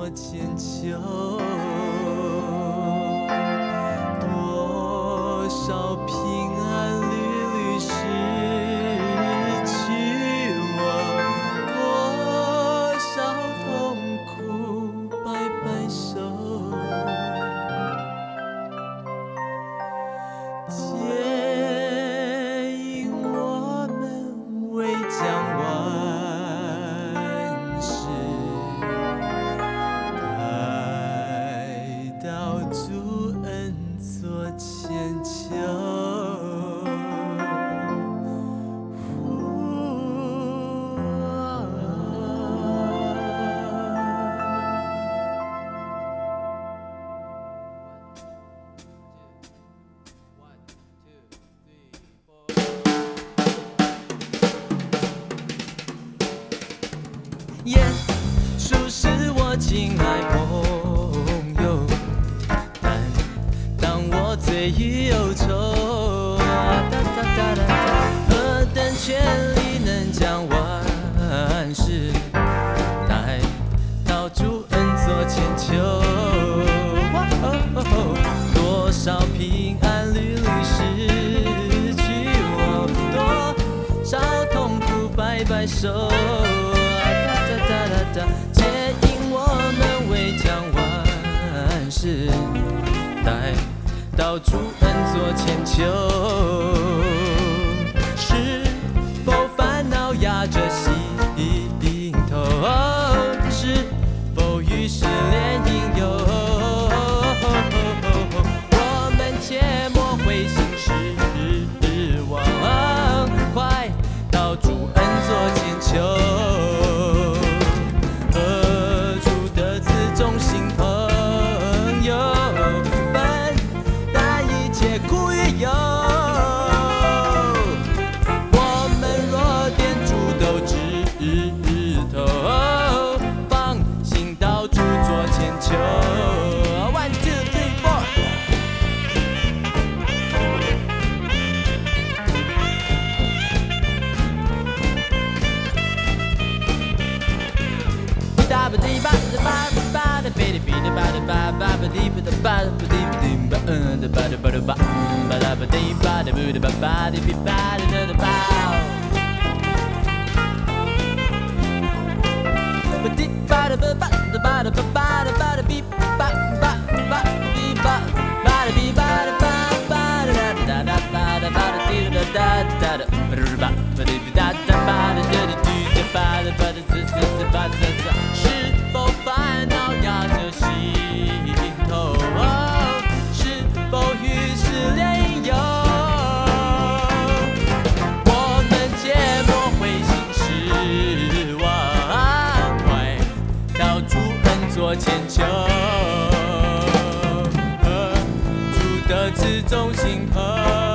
做千秋，多少平安缕缕失去我，多少痛苦白白受。皆因我们未将万事带到主恩座千秋。耶稣是我亲爱朋友，但当我罪与忧愁，何等权力能将万事带到主恩座千秋？多少平安缕缕失去我，多少痛苦白白受。皆因我们未将万事带到主恩座千秋。是否烦恼压着心头？是否与失恋引诱？我们切莫灰心失望，快到主恩座千秋。忠心朋友，分担一切苦与忧。我们若点主斗指头，放心到主座千秋。1 2 3 4。哒吧滴吧哒吧。是否烦恼压着心头？是否与失恋引诱？我们切莫灰心失望，快到主恩座千秋。主的此忠心朋